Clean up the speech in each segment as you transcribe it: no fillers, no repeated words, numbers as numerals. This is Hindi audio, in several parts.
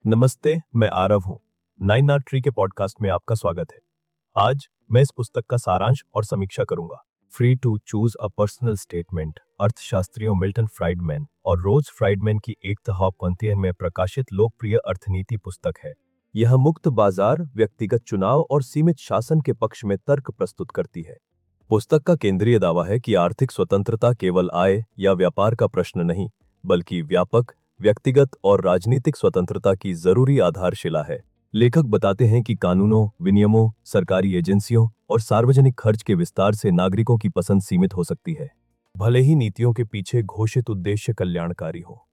नमस्ते, मैं आरव हूँ। नाइन आर्ट ट्री के पॉडकास्ट में आपका स्वागत है। आज मैं इस पुस्तक का सारांश और समीक्षा करूंगा। Free to choose a personal statement, अर्थशास्त्रियों मिल्टन फ्राइडमैन और रोज फ्राइडमैन की एक पंक्तियों में प्रकाशित लोकप्रिय अर्थनीति पुस्तक है। यह मुक्त बाजार, व्यक्तिगत चुनाव और सीमित शासन के पक्ष में तर्क प्रस्तुत करती है। पुस्तक का केंद्रीय दावा है कि आर्थिक स्वतंत्रता केवल आय या व्यापार का प्रश्न नहीं, बल्कि व्यापक, व्यक्तिगत और राजनीतिक स्वतंत्रता की जरूरी आधारशिला है। लेखक बताते हैं कि कानूनों, विनियमों, सरकारी एजेंसियों और सार्वजनिक खर्च के विस्तार से नागरिकों की पसंद सीमित हो सकती है, भले ही नीतियों के पीछे घोषित उद्देश्य कल्याणकारी हो।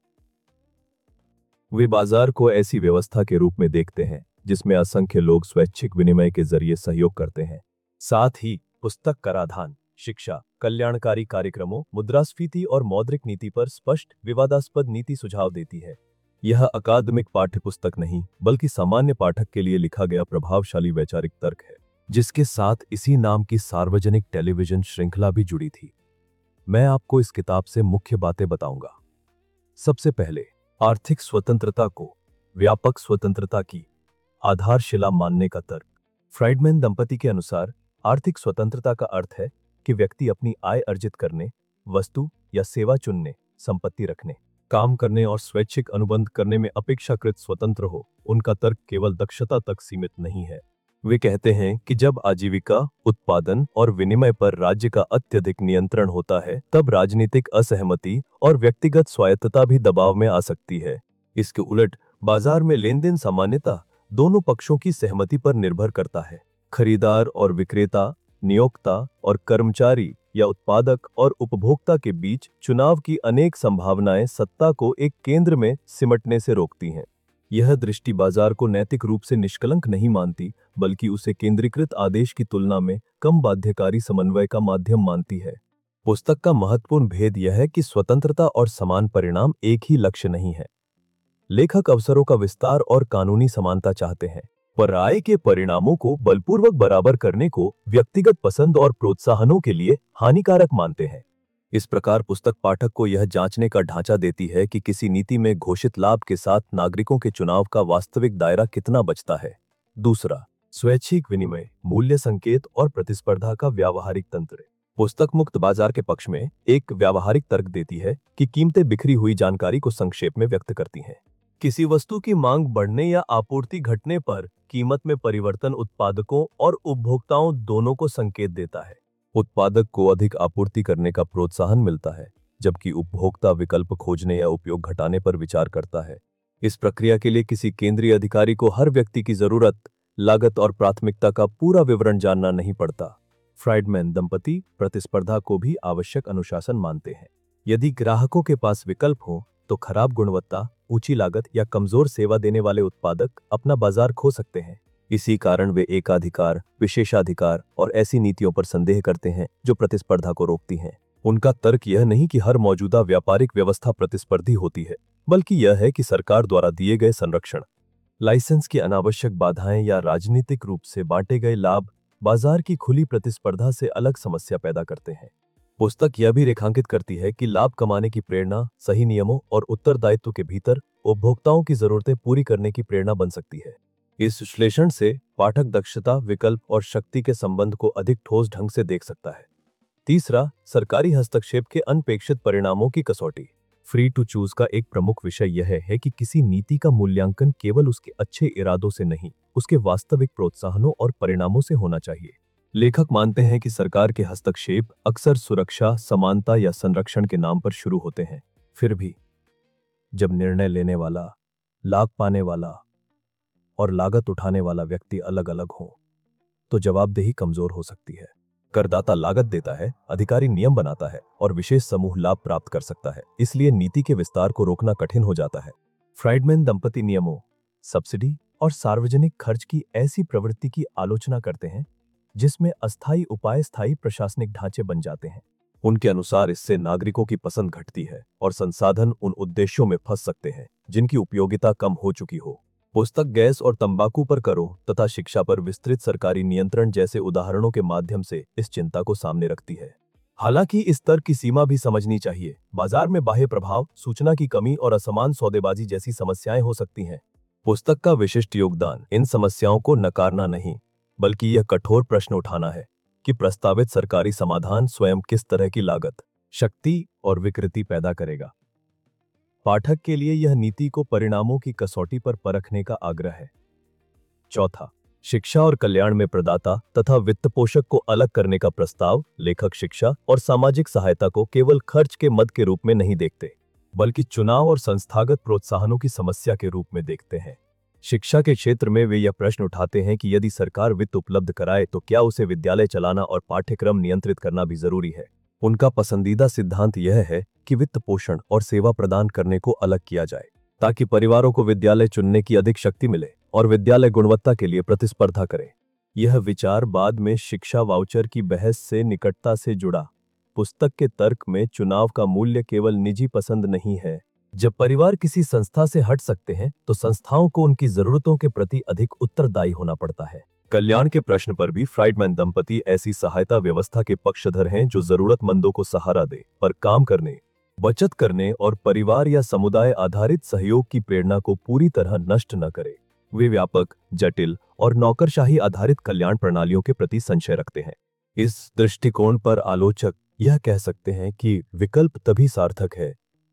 वे बाजार को ऐसी व्यवस्था के रूप में देखते हैं जिसमें असंख्य लोग स्वैच्छिक विनिमय के जरिए सहयोग करते हैं। साथ ही पुस्तक कराधान, शिक्षा, कल्याणकारी कार्यक्रमों, मुद्रास्फीति और मौद्रिक नीति पर स्पष्ट विवादास्पद नीति सुझाव देती है। यह अकादमिक पाठ्यपुस्तक नहीं, बल्कि सामान्य पाठक के लिए लिखा गया प्रभावशाली वैचारिक तर्क है, जिसके साथ इसी नाम की सार्वजनिक टेलीविजन श्रृंखला भी जुड़ी थी। मैं आपको इस किताब से मुख्य बातें बताऊंगा। सबसे पहले, आर्थिक स्वतंत्रता को व्यापक स्वतंत्रता की आधारशिला मानने का तर्क। फ्राइडमैन दंपति के अनुसार आर्थिक स्वतंत्रता का अर्थ है कि व्यक्ति अपनी आय अर्जित करने, वस्तु या सेवा चुनने, संपत्ति रखने, काम करने और स्वैच्छिक अनुबंध करने में अपेक्षाकृत स्वतंत्र हो। उनका तर्क केवल दक्षता तक सीमित नहीं है। वे कहते हैं कि जब आजीविका, उत्पादन और विनिमय पर राज्य का अत्यधिक नियंत्रण होता है, तब राजनीतिक असहमति और व्यक्तिगत स्वायत्तता भी दबाव में आ सकती है। इसके उलट, बाजार में लेनदेन सामान्यतः दोनों पक्षों की सहमति पर निर्भर करता है। खरीदार और विक्रेता, नियोक्ता और कर्मचारी या उत्पादक और उपभोक्ता के बीच चुनाव की अनेक संभावनाएं सत्ता को एक केंद्र में सिमटने से रोकती हैं। यह दृष्टि बाजार को नैतिक रूप से निष्कलंक नहीं मानती, बल्कि उसे केंद्रीकृत आदेश की तुलना में कम बाध्यकारी समन्वय का माध्यम मानती है। पुस्तक का महत्वपूर्ण भेद यह है कि स्वतंत्रता और समान परिणाम एक ही लक्ष्य नहीं है। लेखक अवसरों का विस्तार और कानूनी समानता चाहते हैं, पर आय के परिणामों को बलपूर्वक बराबर करने को व्यक्तिगत पसंद और प्रोत्साहनों के लिए हानिकारक मानते हैं। इस प्रकार पुस्तक पाठक को यह जांचने का ढांचा देती है कि किसी नीति में घोषित लाभ के साथ नागरिकों के चुनाव का वास्तविक दायरा कितना बचता है। दूसरा, स्वैच्छिक विनिमय, मूल्य संकेत और प्रतिस्पर्धा का व्यावहारिक तंत्र। पुस्तक मुक्त बाजार के पक्ष में एक व्यावहारिक तर्क देती है कि कीमतें बिखरी हुई जानकारी को संक्षेप में व्यक्त करती हैं। किसी वस्तु की मांग बढ़ने या आपूर्ति घटने पर कीमत में परिवर्तन उत्पादकों और उपभोक्ताओं दोनों को संकेत देता है। उत्पादक को अधिक आपूर्ति करने का प्रोत्साहन मिलता है, जबकि उपभोक्ता विकल्प खोजने या उपयोग घटाने पर विचार करता है। इस प्रक्रिया के लिए किसी केंद्रीय अधिकारी को हर व्यक्ति की जरूरत, लागत और प्राथमिकता का पूरा विवरण जानना नहीं पड़ता। फ्राइडमैन दंपति प्रतिस्पर्धा को भी आवश्यक अनुशासन मानते हैं। यदि ग्राहकों के पास विकल्प हो, तो खराब गुणवत्ता, ऊंची लागत या कमजोर सेवा देने वाले उत्पादक अपना बाजार खो सकते हैं। इसी कारण वे एकाधिकार, विशेषाधिकार और ऐसी नीतियों पर संदेह करते हैं जो प्रतिस्पर्धा को रोकती हैं। उनका तर्क यह नहीं कि हर मौजूदा व्यापारिक व्यवस्था प्रतिस्पर्धी होती है, बल्कि यह है कि सरकार द्वारा दिए गए संरक्षण, लाइसेंस की अनावश्यक बाधाएं या राजनीतिक रूप से बांटे गए लाभ बाजार की खुली प्रतिस्पर्धा से अलग समस्या पैदा करते हैं। पुस्तक यह भी रेखांकित करती है कि लाभ कमाने की प्रेरणा सही नियमों और उत्तरदायित्व के भीतर उपभोक्ताओं की जरूरतें पूरी करने की प्रेरणा बन सकती है। इस विश्लेषण से पाठक दक्षता, विकल्प और शक्ति के संबंध को अधिक ठोस ढंग से देख सकता है। तीसरा, सरकारी हस्तक्षेप के अनपेक्षित परिणामों की कसौटी। फ्री टू चूज का एक प्रमुख विषय यह है कि किसी नीति का मूल्यांकन केवल उसके अच्छे इरादों से नहीं, उसके वास्तविक प्रोत्साहनों और परिणामों से होना चाहिए। लेखक मानते हैं कि सरकार के हस्तक्षेप अक्सर सुरक्षा, समानता या संरक्षण के नाम पर शुरू होते हैं। फिर भी जब निर्णय लेने वाला, लाभ पाने वाला और लागत उठाने वाला व्यक्ति अलग अलग हो, तो जवाबदेही कमजोर हो सकती है। करदाता लागत देता है, अधिकारी नियम बनाता है और विशेष समूह लाभ प्राप्त कर सकता है। इसलिए नीति के विस्तार को रोकना कठिन हो जाता है। फ्राइडमैन दंपति नियमों, सब्सिडी और सार्वजनिक खर्च की ऐसी प्रवृत्ति की आलोचना करते हैं जिसमें अस्थायी उपाय स्थायी प्रशासनिक ढांचे बन जाते हैं। उनके अनुसार इससे नागरिकों की पसंद घटती है और संसाधन उन उद्देश्यों में फंस सकते हैं जिनकी उपयोगिता कम हो चुकी हो। पुस्तक गैस और तंबाकू पर करों तथा शिक्षा पर विस्तृत सरकारी नियंत्रण जैसे उदाहरणों के माध्यम से इस चिंता को सामने रखती है। हालांकि इस तर्क की सीमा भी समझनी चाहिए। बाजार में बाह्य प्रभाव, सूचना की कमी और असमान सौदेबाजी जैसी समस्याएं हो सकती हैं। पुस्तक का विशिष्ट योगदान इन समस्याओं को नकारना नहीं, बल्कि यह कठोर प्रश्न उठाना है कि प्रस्तावित सरकारी समाधान स्वयं किस तरह की लागत, शक्ति और विकृति पैदा करेगा। पाठक के लिए यह नीति को परिणामों की कसौटी पर परखने का आग्रह है। चौथा, शिक्षा और कल्याण में प्रदाता तथा वित्त पोषक को अलग करने का प्रस्ताव। लेखक शिक्षा और सामाजिक सहायता को केवल खर्च के मद के रूप में नहीं देखते, बल्कि चुनाव और संस्थागत प्रोत्साहनों की समस्या के रूप में देखते हैं। शिक्षा के क्षेत्र में वे यह प्रश्न उठाते हैं कि यदि सरकार वित्त उपलब्ध कराए तो क्या उसे विद्यालय चलाना और पाठ्यक्रम नियंत्रित करना भी जरूरी है। उनका पसंदीदा सिद्धांत यह है कि वित्त पोषण और सेवा प्रदान करने को अलग किया जाए, ताकि परिवारों को विद्यालय चुनने की अधिक शक्ति मिले और विद्यालय गुणवत्ता के लिए प्रतिस्पर्धा करे। यह विचार बाद में शिक्षा वाउचर की बहस से निकटता से जुड़ा। पुस्तक के तर्क में चुनाव का मूल्य केवल निजी पसंद नहीं है। जब परिवार किसी संस्था से हट सकते हैं तो संस्थाओं को उनकी जरूरतों के प्रति अधिक उत्तरदायी होना पड़ता है। कल्याण के प्रश्न पर भी फ्राइडमैन दंपति ऐसी सहायता व्यवस्था के पक्षधर हैं जो जरूरतमंदों को सहारा दे, पर काम करने, बचत करने और परिवार या समुदाय आधारित सहयोग की प्रेरणा को पूरी तरह नष्ट न करे। वे व्यापक, जटिल और नौकरशाही आधारित कल्याण प्रणालियों के प्रति संशय रखते हैं। इस दृष्टिकोण पर आलोचक यह कह सकते हैं कि विकल्प तभी सार्थक है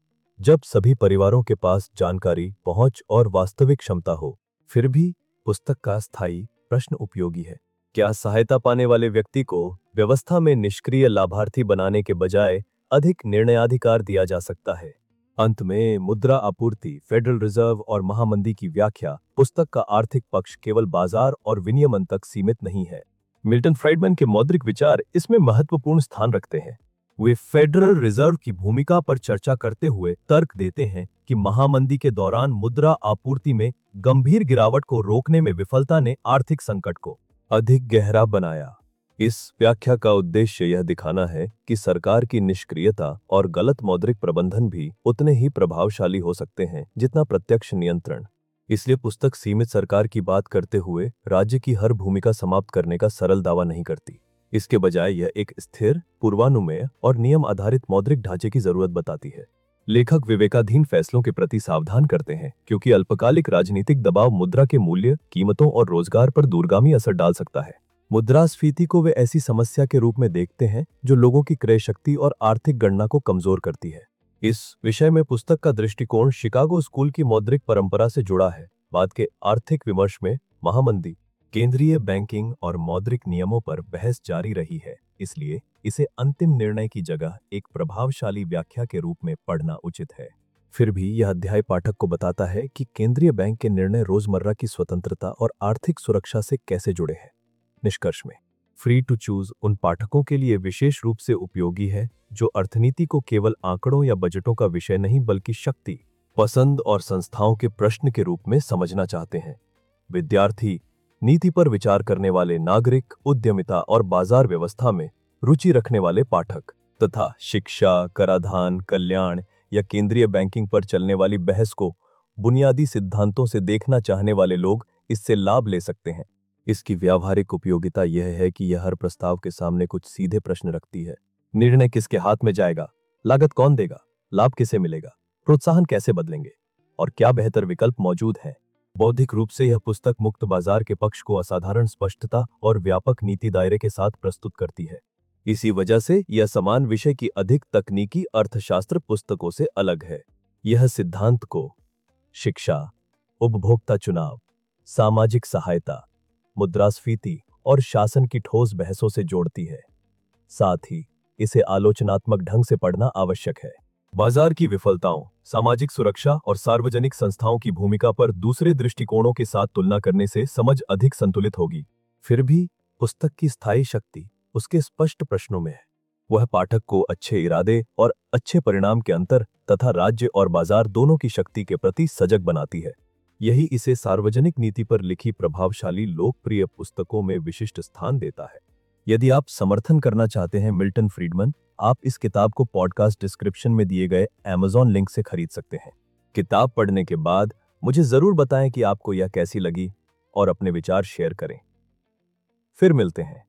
जब सभी परिवारों के पास जानकारी, पहुंच और वास्तविक क्षमता हो। फिर भी पुस्तक का स्थायी प्रश्न उपयोगी है। क्या सहायता पाने वाले व्यक्ति को व्यवस्था में निष्क्रिय लाभार्थी बनाने के बजाय अधिक निर्णयाधिकार दिया जा सकता है? अंत में मुद्रा आपूर्ति, फेडरल रिजर्व और महामंदी की व्याख्या। पुस्तक का आर्थिक पक्ष केवल बाजार और विनियमन तक सीमित नहीं है। मिल्टन फ्राइडमैन के मौद्रिक विचार इसमें महत्वपूर्ण स्थान रखते हैं। वे फेडरल रिजर्व की भूमिका पर चर्चा करते हुए तर्क देते हैं कि महामंदी के दौरान मुद्रा आपूर्ति में गंभीर गिरावट को रोकने में विफलता ने आर्थिक संकट को अधिक गहरा बनाया। इस व्याख्या का उद्देश्य यह दिखाना है कि सरकार की निष्क्रियता और गलत मौद्रिक प्रबंधन भी उतने ही प्रभावशाली हो सकते हैं जितना प्रत्यक्ष नियंत्रण। इसलिए पुस्तक सीमित सरकार की बात करते हुए राज्य की हर भूमिका समाप्त करने का सरल दावा नहीं करती। इसके बजाय यह एक स्थिर, पूर्वानुमेय और नियम आधारित मौद्रिक ढांचे की जरूरत बताती है। लेखक विवेकाधीन फैसलों के प्रति सावधान करते हैं, क्योंकि अल्पकालिक राजनीतिक दबाव मुद्रा के मूल्य, कीमतों और रोजगार पर दूरगामी असर डाल सकता है। मुद्रास्फीति को वे ऐसी समस्या के रूप में देखते हैं जो लोगों की क्रय शक्ति और आर्थिक गणना को कमजोर करती है। इस विषय में पुस्तक का दृष्टिकोण शिकागो स्कूल की मौद्रिक परंपरा से जुड़ा है। बाद के आर्थिक विमर्श में महामंदी, केंद्रीय बैंकिंग और मौद्रिक नियमों पर बहस जारी रही है, इसलिए इसे अंतिम निर्णय की जगह एक प्रभावशाली व्याख्या के रूप में पढ़ना उचित है। फिर भी यह अध्याय पाठक को बताता है कि केंद्रीय बैंक के निर्णय रोजमर्रा की स्वतंत्रता और आर्थिक सुरक्षा से कैसे जुड़े हैं। निष्कर्ष में फ्री टू चूज उन पाठकों के लिए विशेष रूप से उपयोगी है जो अर्थनीति को केवल आंकड़ों या बजटों का विषय नहीं, बल्कि शक्ति, पसंद और संस्थाओं के प्रश्न के रूप में समझना चाहते हैं। विद्यार्थी, नीति पर विचार करने वाले नागरिक, उद्यमिता और बाजार व्यवस्था में रुचि रखने वाले पाठक तथा शिक्षा, कराधान, कल्याण या केंद्रीय बैंकिंग पर चलने वाली बहस को बुनियादी सिद्धांतों से देखना चाहने वाले लोग इससे लाभ ले सकते हैं। इसकी व्यावहारिक उपयोगिता यह है कि यह हर प्रस्ताव के सामने कुछ सीधे प्रश्न रखती है। निर्णय किसके हाथ में जाएगा? लागत कौन देगा? लाभ किसे मिलेगा? प्रोत्साहन कैसे बदलेंगे? और क्या बेहतर विकल्प मौजूद हैं? बौद्धिक रूप से यह पुस्तक मुक्त बाजार के पक्ष को असाधारण स्पष्टता और व्यापक नीति दायरे के साथ प्रस्तुत करती है। इसी वजह से यह समान विषय की अधिक तकनीकी अर्थशास्त्र पुस्तकों से अलग है। यह सिद्धांत को शिक्षा, उपभोक्ता चुनाव, सामाजिक सहायता, मुद्रास्फीति और शासन की ठोस बहसों से जोड़ती है। साथ ही इसे आलोचनात्मक ढंग से पढ़ना आवश्यक है। बाजार की विफलताओं, सामाजिक सुरक्षा और सार्वजनिक संस्थाओं की भूमिका पर दूसरे दृष्टिकोणों के साथ तुलना करने से समझ अधिक संतुलित होगी। फिर भी पुस्तक की स्थायी शक्ति उसके स्पष्ट प्रश्नों में है। वह पाठक को अच्छे इरादे और अच्छे परिणाम के अंतर तथा राज्य और बाजार दोनों की शक्ति के प्रति सजग बनाती है। यही इसे सार्वजनिक नीति पर लिखी प्रभावशाली लोकप्रिय पुस्तकों में विशिष्ट स्थान देता है। यदि आप समर्थन करना चाहते हैं मिल्टन फ्रीडमैन, आप इस किताब को पॉडकास्ट डिस्क्रिप्शन में दिए गए Amazon लिंक से खरीद सकते हैं। किताब पढ़ने के बाद मुझे जरूर बताएं कि आपको यह कैसी लगी और अपने विचार शेयर करें। फिर मिलते हैं।